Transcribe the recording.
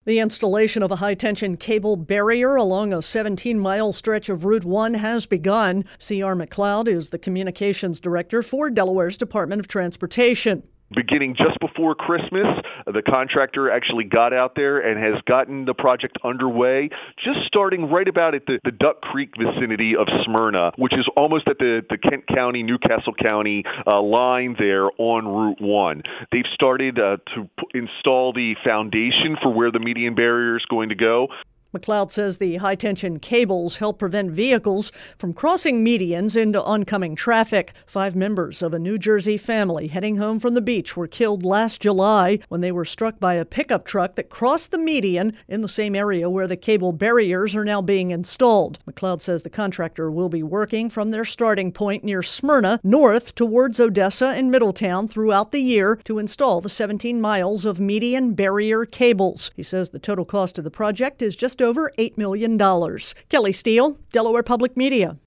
The installation of a high-tension cable barrier along a 17-mile stretch of Route 1 has begun. C.R. McLeod is the communications director for Delaware's Department of Transportation. Beginning just before Christmas, the contractor actually got out there and has gotten the project underway, just starting right about at the Duck Creek vicinity of Smyrna, which is almost at the Kent County, Newcastle County line there on Route 1. They've started to install the foundation for where the median barrier is going to go. McLeod says the high-tension cables help prevent vehicles from crossing medians into oncoming traffic. 5 members of a New Jersey family heading home from the beach were killed last July when they were struck by a pickup truck that crossed the median in the same area where the cable barriers are now being installed. McLeod says the contractor will be working from their starting point near Smyrna north towards Odessa and Middletown throughout the year to install the 17 miles of median barrier cables. He says the total cost of the project is just over $8 million. Kelly Steele, Delaware Public Media.